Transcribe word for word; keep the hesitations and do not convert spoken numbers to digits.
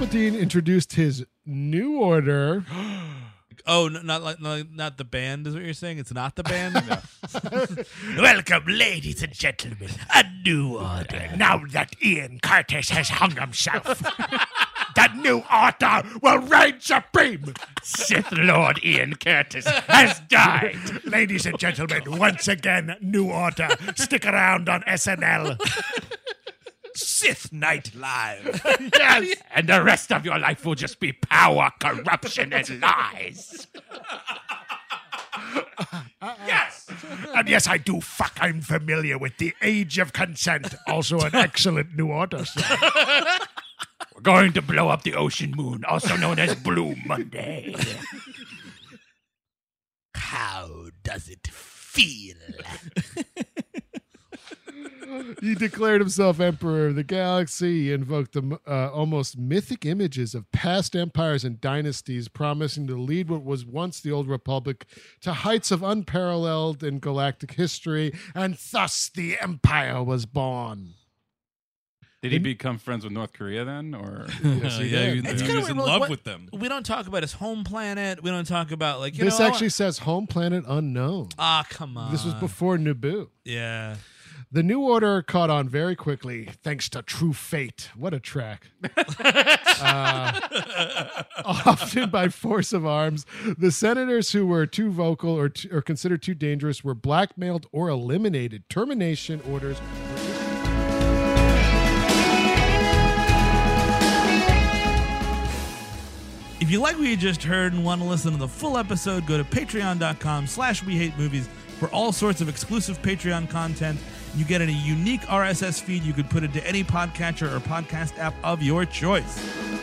Palpatine introduced his new order. Oh, n- not like not, not the band is what you're saying? It's not the band? No. Welcome, ladies and gentlemen. A new order. Now that Ian Curtis has hung himself, the new order will reign supreme. Sith Lord Ian Curtis has died. Ladies and gentlemen, once again, new order. Stick around on S N L. Sith Night Live. Yes. And the rest of your life will just be power, corruption, and lies. Yes. And yes, I do fuck. I'm familiar with the Age of Consent. Also an excellent New Order song. We're going to blow up the ocean moon, also known as Blue Monday. How does it feel? He declared himself Emperor of the Galaxy. He invoked the uh, almost mythic images of past empires and dynasties, promising to lead what was once the Old Republic to heights of unparalleled in galactic history, and thus the Empire was born. Did he become friends with North Korea then, or Yes, he yeah, did. he, It's he kinda was in weird, love what- with them. We don't talk about his home planet. We don't talk about like you This know. actually says home planet unknown. Ah, come on. This was before Naboo. Yeah. The New Order caught on very quickly, thanks to True Fate. What a track. uh, often by force of arms, the senators who were too vocal or, t- or considered too dangerous were blackmailed or eliminated. Termination orders were issued. If you like what you just heard and want to listen to the full episode, go to patreon.com slash we hate movies for all sorts of exclusive Patreon content. You get a unique R S S feed you could put into any podcatcher or podcast app of your choice.